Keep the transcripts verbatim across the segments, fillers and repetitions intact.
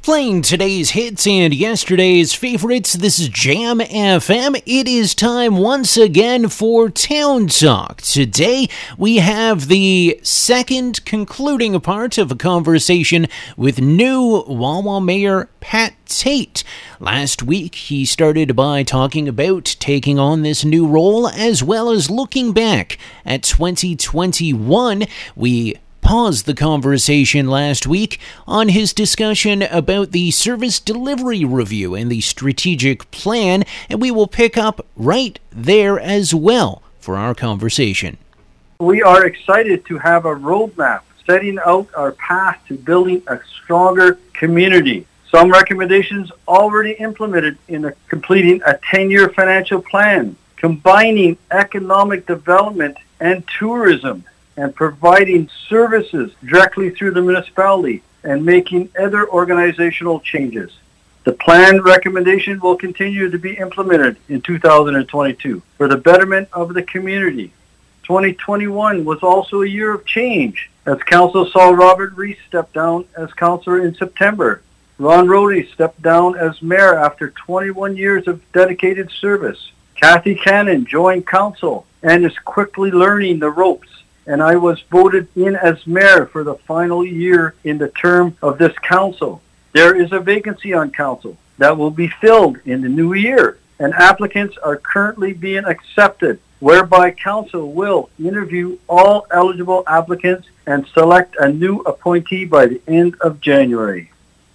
Playing today's hits and yesterday's favorites, this is Jam F M. It is time once again for Town Talk. Today, we have the second concluding part of a conversation with new Wawa Mayor Pat Tate. Last week, he started by talking about taking on this new role, as well as looking back at twenty twenty-one. We paused the conversation last week on his discussion about the service delivery review and the strategic plan, and we will pick up right there as well for our conversation. We are excited to have a roadmap setting out our path to building a stronger community. Some recommendations already implemented in a, completing a ten-year financial plan, combining economic development and tourism, and providing services directly through the municipality and making other organizational changes. The plan recommendation will continue to be implemented in two thousand twenty-two for the betterment of the community. twenty twenty-one was also a year of change, as Council saw Robert Reese step down as councillor in September. Ron Rohde stepped down as mayor after twenty-one years of dedicated service. Kathy Cannon joined council and is quickly learning the ropes, and I was voted in as mayor for the final year in the term of this council. There is a vacancy on council that will be filled in the new year, and applicants are currently being accepted, whereby council will interview all eligible applicants and select a new appointee by the end of January.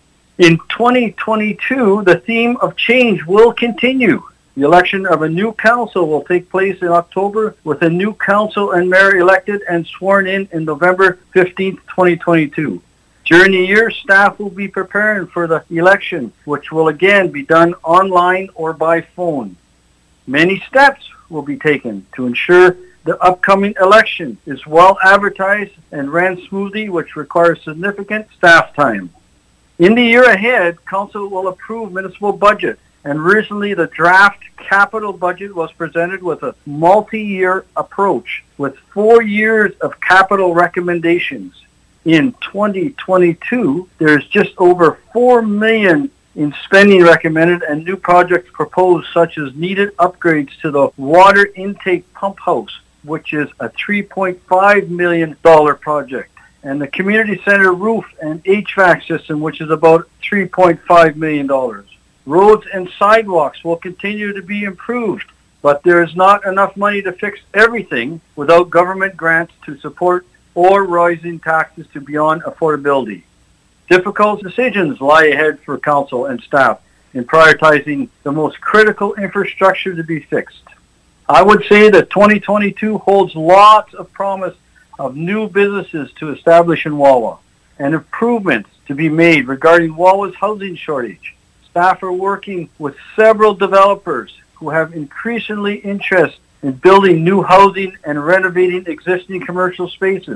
In twenty twenty-two, the theme of change will continue. The election of a new council will take place in October, with a new council and mayor elected and sworn in in November fifteenth, twenty twenty-two. During the year, staff will be preparing for the election, which will again be done online or by phone. Many steps will be taken to ensure the upcoming election is well advertised and ran smoothly, which requires significant staff time. In the year ahead, council will approve municipal budget. And recently, the draft capital budget was presented with a multi-year approach with four years of capital recommendations. In twenty twenty-two, there's just over four million dollars in spending recommended and new projects proposed, such as needed upgrades to the water intake pump house, which is a three point five million dollars project, and the community center roof and H V A C system, which is about three point five million dollars. Roads and sidewalks will continue to be improved, but there is not enough money to fix everything without government grants to support or rising taxes to beyond affordability. Difficult decisions lie ahead for council and staff in prioritizing the most critical infrastructure to be fixed. I would say that twenty twenty-two holds lots of promise of new businesses to establish in Wawa and improvements to be made regarding Wawa's housing shortage. Staff are working with several developers who have increasingly interest in building new housing and renovating existing commercial spaces.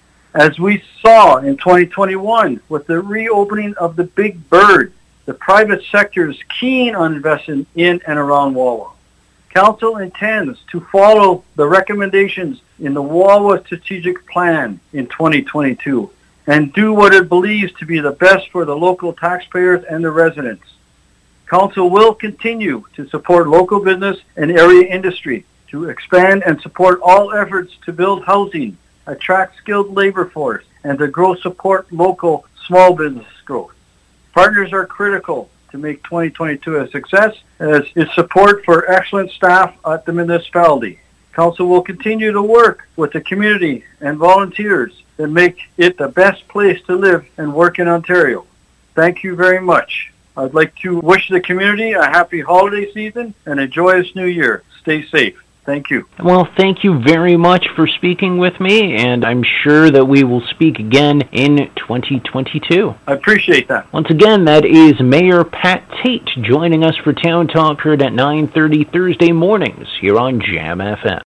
As we saw in twenty twenty-one with the reopening of the Big Bird, the private sector is keen on investing in and around Wawa. Council intends to follow the recommendations in the Wawa Strategic Plan in twenty twenty-two and do what it believes to be the best for the local taxpayers and the residents. Council will continue to support local business and area industry to expand and support all efforts to build housing, attract skilled labor force, and to grow support local small business growth. Partners are critical to make twenty twenty-two a success, as is support for excellent staff at the municipality. Council will continue to work with the community and volunteers that make it the best place to live and work in Ontario. Thank you very much. I'd like to wish the community a happy holiday season and a joyous new year. Stay safe. Thank you. Well, thank you very much for speaking with me, and I'm sure that we will speak again in twenty twenty-two. I appreciate that. Once again, that is Mayor Pat Tate joining us for Town Talk heard at nine thirty Thursday mornings here on Jam F M.